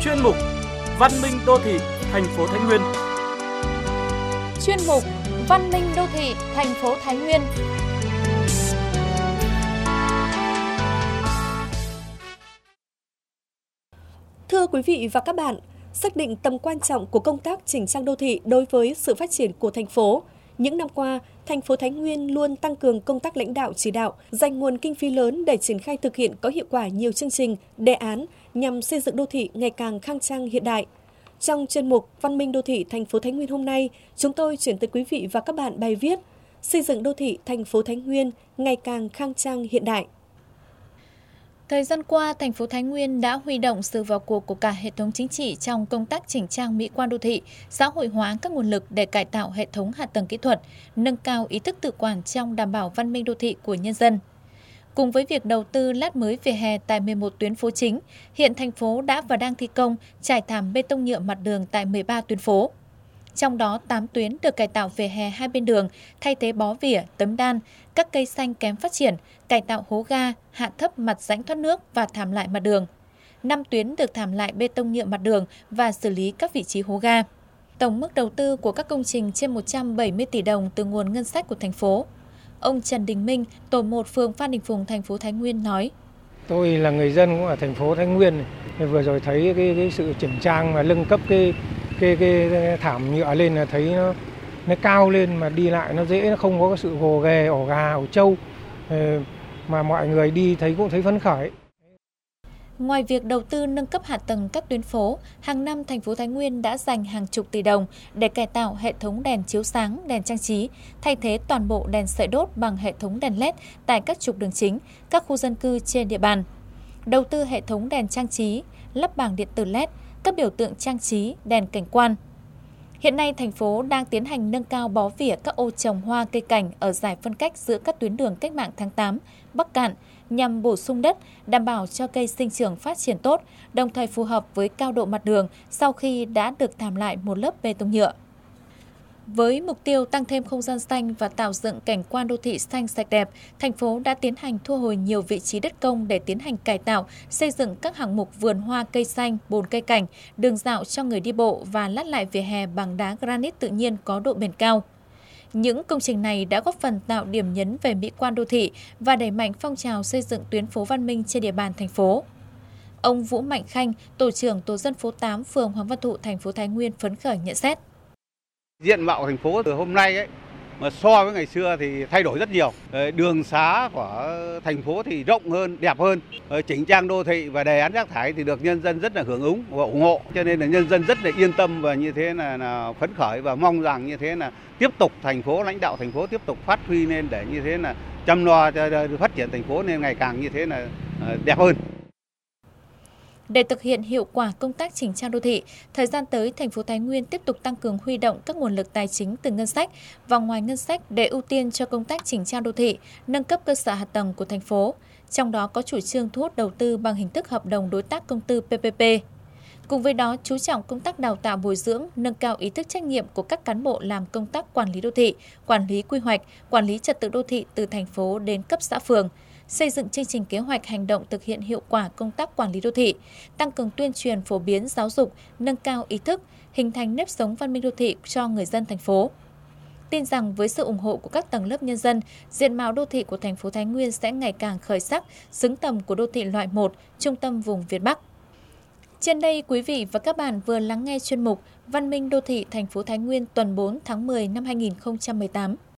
chuyên mục Văn minh đô thị thành phố Thái Nguyên. Chuyên mục Văn minh đô thị thành phố Thái Nguyên. Thưa quý vị và các bạn, xác định tầm quan trọng của công tác chỉnh trang đô thị đối với sự phát triển của thành phố, những năm qua, thành phố Thái Nguyên luôn tăng cường công tác lãnh đạo chỉ đạo, dành nguồn kinh phí lớn để triển khai thực hiện có hiệu quả nhiều chương trình, đề án nhằm xây dựng đô thị ngày càng khang trang hiện đại. Trong chuyên mục Văn minh đô thị thành phố Thái Nguyên hôm nay, chúng tôi chuyển tới quý vị và các bạn bài viết Xây dựng đô thị thành phố Thái Nguyên ngày càng khang trang hiện đại. Thời gian qua, thành phố Thái Nguyên đã huy động sự vào cuộc của cả hệ thống chính trị trong công tác chỉnh trang mỹ quan đô thị, xã hội hóa các nguồn lực để cải tạo hệ thống hạ tầng kỹ thuật, nâng cao ý thức tự quản trong đảm bảo văn minh đô thị của nhân dân. Cùng với việc đầu tư lát mới vỉa hè tại 11 tuyến phố chính, hiện thành phố đã và đang thi công trải thảm bê tông nhựa mặt đường tại 13 tuyến phố. Trong đó, 8 tuyến được cải tạo vỉa hè hai bên đường, thay thế bó vỉa, tấm đan, các cây xanh kém phát triển, cải tạo hố ga, hạ thấp mặt rãnh thoát nước và thảm lại mặt đường. 5 tuyến được thảm lại bê tông nhựa mặt đường và xử lý các vị trí hố ga. Tổng mức đầu tư của các công trình trên 170 tỷ đồng từ nguồn ngân sách của thành phố. Ông Trần Đình Minh, tổ 1 phường Phan Đình Phùng, thành phố Thái Nguyên nói: Tôi là người dân của thành phố Thái Nguyên, vừa rồi thấy cái sự chỉnh trang và nâng cấp cái thảm nhựa lên là thấy nó cao lên mà đi lại nó dễ, nó không có cái sự gồ ghề, ổ gà, ổ trâu, mà mọi người đi thấy cũng thấy phấn khởi. Ngoài việc đầu tư nâng cấp hạ tầng các tuyến phố, hàng năm thành phố Thái Nguyên đã dành hàng chục tỷ đồng để cải tạo hệ thống đèn chiếu sáng, đèn trang trí, thay thế toàn bộ đèn sợi đốt bằng hệ thống đèn LED tại các trục đường chính, các khu dân cư trên địa bàn. Đầu tư hệ thống đèn trang trí, lắp bảng điện tử LED, các biểu tượng trang trí, đèn cảnh quan. Hiện nay, thành phố đang tiến hành nâng cao bó vỉa các ô trồng hoa cây cảnh ở dải phân cách giữa các tuyến đường Cách mạng tháng 8, Bắc Cạn nhằm bổ sung đất, đảm bảo cho cây sinh trưởng phát triển tốt, đồng thời phù hợp với cao độ mặt đường sau khi đã được thảm lại một lớp bê tông nhựa. Với mục tiêu tăng thêm không gian xanh và tạo dựng cảnh quan đô thị xanh sạch đẹp, thành phố đã tiến hành thu hồi nhiều vị trí đất công để tiến hành cải tạo, xây dựng các hạng mục vườn hoa cây xanh, bồn cây cảnh, đường dạo cho người đi bộ và lát lại vỉa hè bằng đá granite tự nhiên có độ bền cao. Những công trình này đã góp phần tạo điểm nhấn về mỹ quan đô thị và đẩy mạnh phong trào xây dựng tuyến phố văn minh trên địa bàn thành phố. Ông Vũ Mạnh Khanh, tổ trưởng tổ dân phố 8, phường Hoàng Văn Thụ, thành phố Thái Nguyên phấn khởi nhận xét. Diện mạo thành phố từ hôm nay mà so với ngày xưa thì thay đổi rất nhiều. Đường xá của thành phố thì rộng hơn, đẹp hơn. Chỉnh trang đô thị và đề án rác thải thì được nhân dân rất là hưởng ứng và ủng hộ. Cho nên là nhân dân rất là yên tâm và như thế là phấn khởi và mong rằng như thế là tiếp tục thành phố, lãnh đạo thành phố tiếp tục phát huy lên để như thế là chăm lo cho phát triển thành phố nên ngày càng như thế là đẹp hơn. Để thực hiện hiệu quả công tác chỉnh trang đô thị, thời gian tới, thành phố Thái Nguyên tiếp tục tăng cường huy động các nguồn lực tài chính từ ngân sách và ngoài ngân sách để ưu tiên cho công tác chỉnh trang đô thị, nâng cấp cơ sở hạ tầng của thành phố. Trong đó có chủ trương thu hút đầu tư bằng hình thức hợp đồng đối tác công tư PPP. Cùng với đó, chú trọng công tác đào tạo bồi dưỡng, nâng cao ý thức trách nhiệm của các cán bộ làm công tác quản lý đô thị, quản lý quy hoạch, quản lý trật tự đô thị từ thành phố đến cấp xã phường. Xây dựng chương trình kế hoạch hành động thực hiện hiệu quả công tác quản lý đô thị, tăng cường tuyên truyền phổ biến giáo dục, nâng cao ý thức, hình thành nếp sống văn minh đô thị cho người dân thành phố. Tin rằng với sự ủng hộ của các tầng lớp nhân dân, diện mạo đô thị của thành phố Thái Nguyên sẽ ngày càng khởi sắc, xứng tầm của đô thị loại 1, trung tâm vùng Việt Bắc. Trên đây, quý vị và các bạn vừa lắng nghe chuyên mục Văn minh đô thị thành phố Thái Nguyên tuần 4 tháng 10 năm 2018.